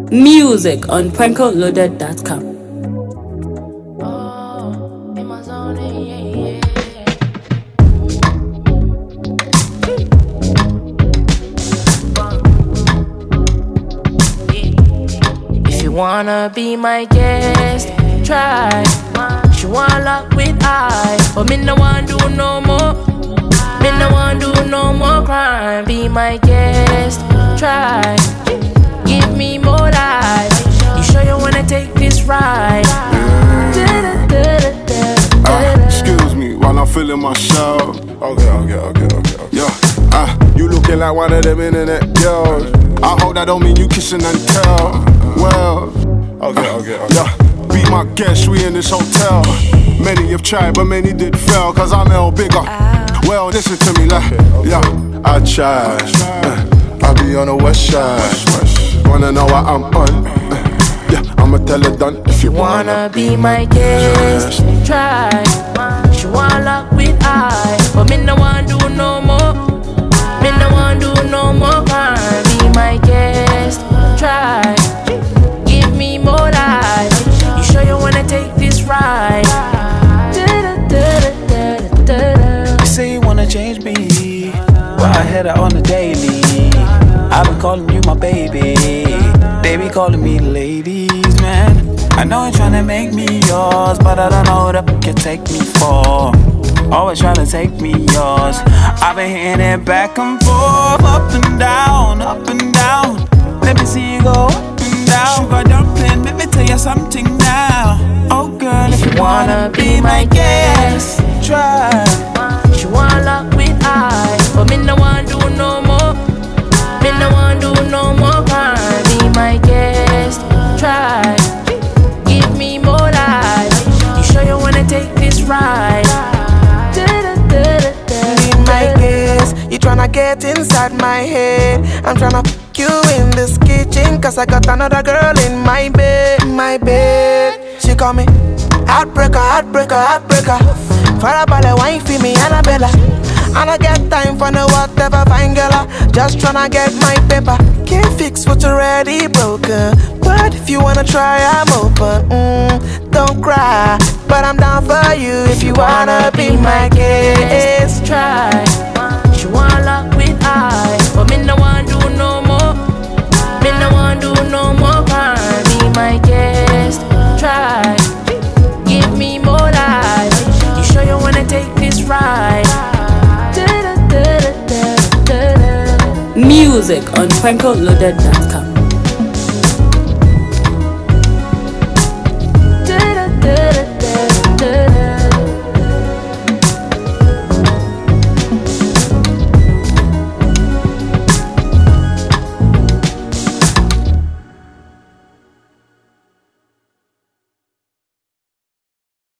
Music on PrankoLoaded.com. If you wanna be my guest, try. She wanna lock with I, but me no want do no more. Me no want do no more crime. Be my guest, try. Give me more life. You sure you wanna take this ride? Excuse me while I'm feeling my show. Okay. Yeah, you looking like one of them internet girls. I hope that don't mean you kissing and tell. Well, okay. Yeah, be my guest, we in this hotel. Many have tried, but many did fail, cause I'm L bigger. Well, listen to me, like, yeah, I tried. I be on the west side. Wanna know what I'm on? Yeah, I'ma tell her done. If you wanna be my guest, try. She wanna lock with I, but me no want do no more. Me no want do no more crime. Be my guest, try. Give me more life. You sure you wanna take this ride? You say you wanna change me, but I had her on the daily. I've been calling you my baby, they be calling me ladies, man. I know you're trying to make me yours, but I don't know what up you take me for. Always trying to take me yours. I've been hitting it back and forth, up and down, up and down. Let me see you go up and down. Sugar dumpling, let me tell you something now. Oh girl, if you wanna be my guest, try. She wanna lock with I, but me no want do no more. Me no want do no more crime. Be my guest, try. Give me more life. You sure you wanna take this ride? Be my guest, you tryna get inside my head. I'm tryna fuck you in this kitchen, cause I got another girl in my bed. She call me heartbreaker. Farabale wine for me, Annabella. And I get time for no whatever fine girl. Just tryna get my paper. Can't fix what's already broken, but if you wanna try, I'm open. Don't cry, but I'm down for you if you wanna be my guest. Try. She wanna lock with I, but me no want do no more. Me no want do no more crime. Be my guest. Try. Give me more life. You sure you wanna take this ride? Music on PrankoLoaded.com.